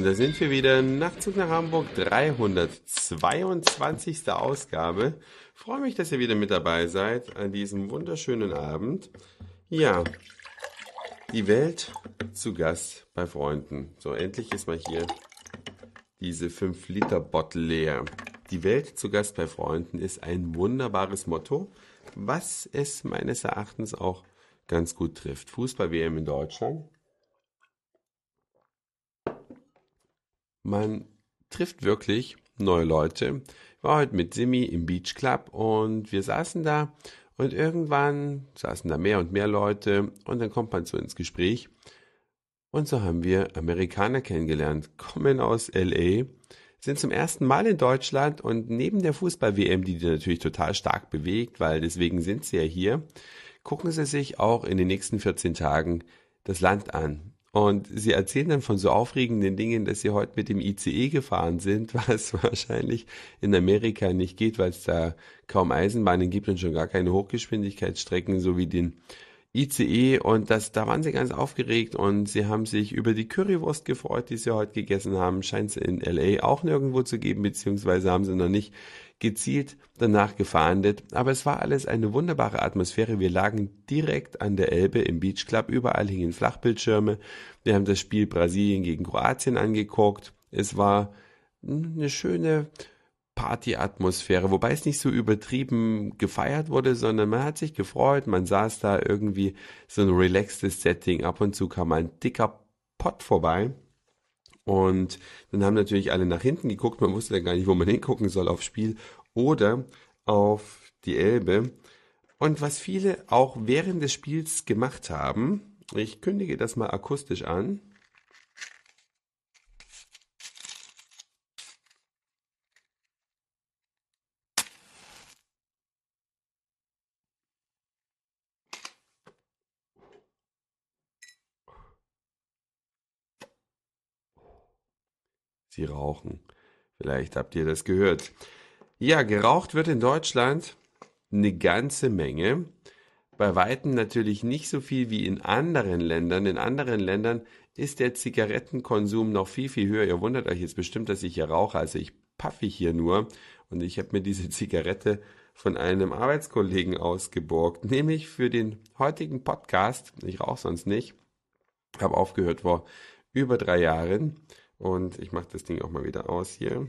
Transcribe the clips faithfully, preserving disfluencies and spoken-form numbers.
da sind wir wieder. Nachtzug nach Hamburg, dreihundertzweiundzwanzigste Ausgabe. Freue mich, dass ihr wieder mit dabei seid an diesem wunderschönen Abend. Ja, die Welt zu Gast bei Freunden. So, endlich ist mal hier diese fünf Liter Bottle leer. Die Welt zu Gast bei Freunden ist ein wunderbares Motto, was es meines Erachtens auch ganz gut trifft. Fußball-W M in Deutschland. Man trifft wirklich neue Leute. Ich war heute mit Simi im Beach Club und wir saßen da und irgendwann saßen da mehr und mehr Leute und dann kommt man so ins Gespräch. Und so haben wir Amerikaner kennengelernt, kommen aus L A, sind zum ersten Mal in Deutschland und neben der Fußball-W M, die die natürlich total stark bewegt, weil deswegen sind sie ja hier, gucken sie sich auch in den nächsten vierzehn Tagen das Land an. Und sie erzählen dann von so aufregenden Dingen, dass sie heute mit dem I C E gefahren sind, was wahrscheinlich in Amerika nicht geht, weil es da kaum Eisenbahnen gibt und schon gar keine Hochgeschwindigkeitsstrecken, so wie den I C E. Und das, da waren sie ganz aufgeregt und sie haben sich über die Currywurst gefreut, die sie heute gegessen haben. Scheint es in L A auch nirgendwo zu geben, beziehungsweise haben sie noch nicht gezielt danach gefahndet. Aber es war alles eine wunderbare Atmosphäre. Wir lagen direkt an der Elbe im Beach Club. Überall hingen Flachbildschirme. Wir haben das Spiel Brasilien gegen Kroatien angeguckt. Es war eine schöne Partyatmosphäre, wobei es nicht so übertrieben gefeiert wurde, sondern man hat sich gefreut. Man saß da irgendwie so ein relaxtes Setting. Ab und zu kam ein dicker Pott vorbei. Und dann haben natürlich alle nach hinten geguckt, man wusste dann gar nicht, wo man hingucken soll, aufs Spiel oder auf die Elbe. Und was viele auch während des Spiels gemacht haben, ich kündige das mal akustisch an. Sie rauchen. Vielleicht habt ihr das gehört. Ja, geraucht wird in Deutschland eine ganze Menge. Bei weitem natürlich nicht so viel wie in anderen Ländern. In anderen Ländern ist der Zigarettenkonsum noch viel, viel höher. Ihr wundert euch jetzt bestimmt, dass ich hier rauche. Also ich paffe hier nur. Und ich habe mir diese Zigarette von einem Arbeitskollegen ausgeborgt. Nämlich für den heutigen Podcast. Ich rauche sonst nicht. Habe aufgehört vor über drei Jahren. Und ich mache das Ding auch mal wieder aus hier.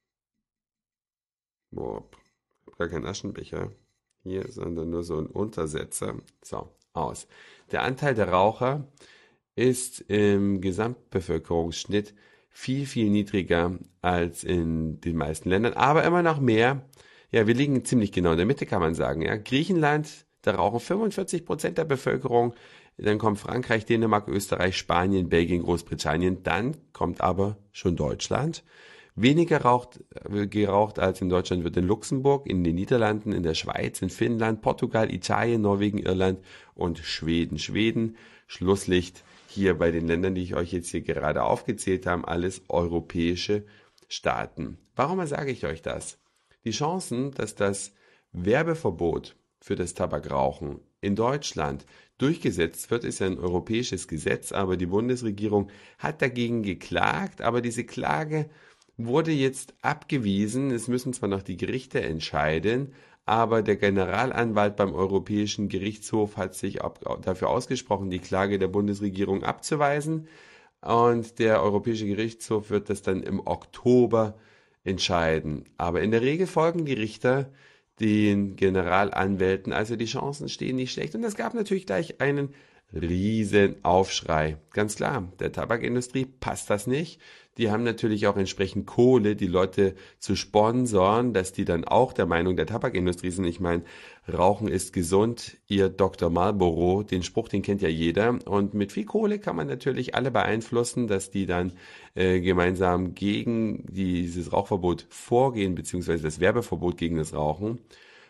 Boah, ich habe gar keinen Aschenbecher hier, sondern nur so ein Untersetzer. So, aus. Der Anteil der Raucher ist im Gesamtbevölkerungsschnitt viel, viel niedriger als in den meisten Ländern, aber immer noch mehr. Ja, wir liegen ziemlich genau in der Mitte, kann man sagen. Ja. Griechenland, da rauchen fünfundvierzig Prozent der Bevölkerung. Dann kommt Frankreich, Dänemark, Österreich, Spanien, Belgien, Großbritannien. Dann kommt aber schon Deutschland. Weniger raucht, geraucht als in Deutschland wird in Luxemburg, in den Niederlanden, in der Schweiz, in Finnland, Portugal, Italien, Norwegen, Irland und Schweden. Schweden, Schlusslicht hier bei den Ländern, die ich euch jetzt hier gerade aufgezählt habe, alles europäische Staaten. Warum sage ich euch das? Die Chancen, dass das Werbeverbot für das Tabakrauchen in Deutschland durchgesetzt wird, ist ja ein europäisches Gesetz, aber die Bundesregierung hat dagegen geklagt, aber diese Klage wurde jetzt abgewiesen. Es müssen zwar noch die Gerichte entscheiden, aber der Generalanwalt beim Europäischen Gerichtshof hat sich dafür ausgesprochen, die Klage der Bundesregierung abzuweisen. Und der Europäische Gerichtshof wird das dann im Oktober entscheiden. Aber in der Regel folgen die Richter den Generalanwälten, also die Chancen stehen nicht schlecht. Und es gab natürlich gleich einen riesen Aufschrei. Ganz klar, der Tabakindustrie passt das nicht. Die haben natürlich auch entsprechend Kohle, die Leute zu sponsoren, dass die dann auch der Meinung der Tabakindustrie sind. Ich meine, Rauchen ist gesund, ihr Doktor Marlboro, den Spruch, den kennt ja jeder. Und mit viel Kohle kann man natürlich alle beeinflussen, dass die dann äh, gemeinsam gegen dieses Rauchverbot vorgehen, beziehungsweise das Werbeverbot gegen das Rauchen.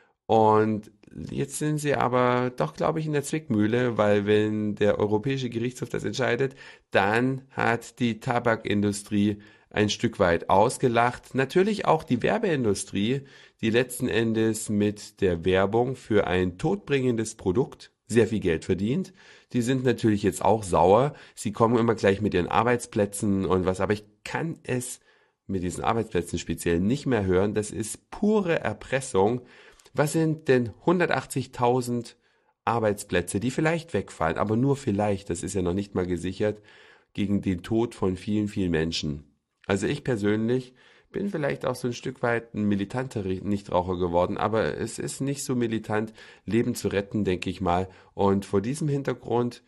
Und jetzt sind sie aber doch, glaube ich, in der Zwickmühle, weil wenn der Europäische Gerichtshof das entscheidet, dann hat die Tabakindustrie ein Stück weit ausgelacht. Natürlich auch die Werbeindustrie, die letzten Endes mit der Werbung für ein todbringendes Produkt sehr viel Geld verdient. Die sind natürlich jetzt auch sauer. Sie kommen immer gleich mit ihren Arbeitsplätzen und was, aber ich kann es mit diesen Arbeitsplätzen speziell nicht mehr hören. Das ist pure Erpressung. Was sind denn hundertachtzigtausend Arbeitsplätze, die vielleicht wegfallen, aber nur vielleicht, das ist ja noch nicht mal gesichert, gegen den Tod von vielen, vielen Menschen. Also ich persönlich bin vielleicht auch so ein Stück weit ein militanter Nichtraucher geworden, aber es ist nicht so militant, Leben zu retten, denke ich mal. Und vor diesem Hintergrund,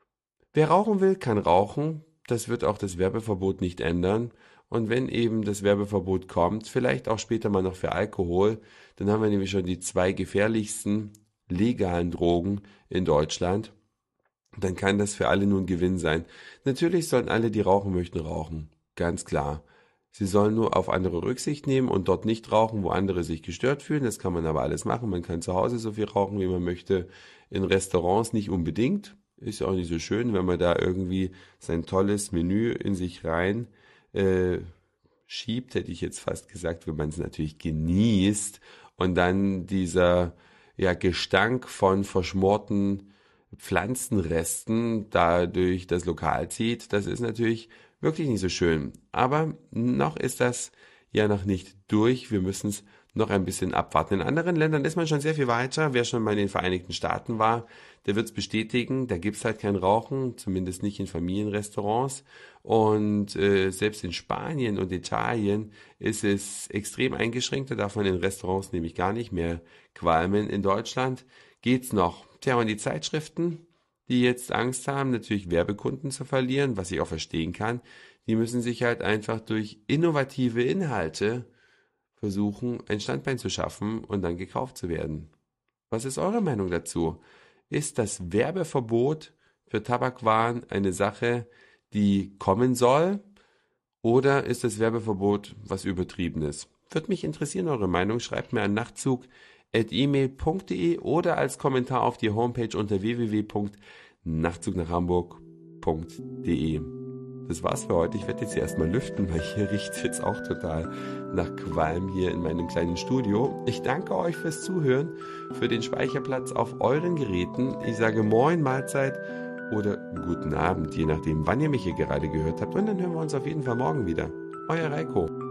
wer rauchen will, kann rauchen. Das wird auch das Werbeverbot nicht ändern. Und wenn eben das Werbeverbot kommt, vielleicht auch später mal noch für Alkohol, dann haben wir nämlich schon die zwei gefährlichsten legalen Drogen in Deutschland. Dann kann das für alle nur ein Gewinn sein. Natürlich sollen alle, die rauchen möchten, rauchen. Ganz klar. Sie sollen nur auf andere Rücksicht nehmen und dort nicht rauchen, wo andere sich gestört fühlen. Das kann man aber alles machen. Man kann zu Hause so viel rauchen, wie man möchte. In Restaurants nicht unbedingt. Ist ja auch nicht so schön, wenn man da irgendwie sein tolles Menü in sich rein äh, schiebt, hätte ich jetzt fast gesagt, wenn man es natürlich genießt und dann dieser ja, Gestank von verschmorten Pflanzenresten da durch das Lokal zieht. Das ist natürlich wirklich nicht so schön. Aber noch ist das ja noch nicht durch. Wir müssen es noch ein bisschen abwarten. In anderen Ländern ist man schon sehr viel weiter. Wer schon mal in den Vereinigten Staaten war, der wird es bestätigen. Da gibt es halt kein Rauchen, zumindest nicht in Familienrestaurants. Und äh, selbst in Spanien und Italien ist es extrem eingeschränkt. Da darf man in Restaurants nämlich gar nicht mehr qualmen. In Deutschland geht's noch. Tja, und die Zeitschriften, die jetzt Angst haben, natürlich Werbekunden zu verlieren, was ich auch verstehen kann, die müssen sich halt einfach durch innovative Inhalte versuchen, ein Standbein zu schaffen und dann gekauft zu werden. Was ist eure Meinung dazu? Ist das Werbeverbot für Tabakwaren eine Sache, die kommen soll? Oder ist das Werbeverbot was Übertriebenes? Würde mich interessieren, eure Meinung. Schreibt mir an nachtzug at e mail punkt de oder als Kommentar auf die Homepage unter w w w punkt nachtzug nach hamburg punkt de. Das war's für heute. Ich werde jetzt erstmal lüften, weil hier riecht jetzt auch total nach Qualm hier in meinem kleinen Studio. Ich danke euch fürs Zuhören, für den Speicherplatz auf euren Geräten. Ich sage Moin, Mahlzeit oder guten Abend, je nachdem, wann ihr mich hier gerade gehört habt. Und dann hören wir uns auf jeden Fall morgen wieder. Euer Reiko.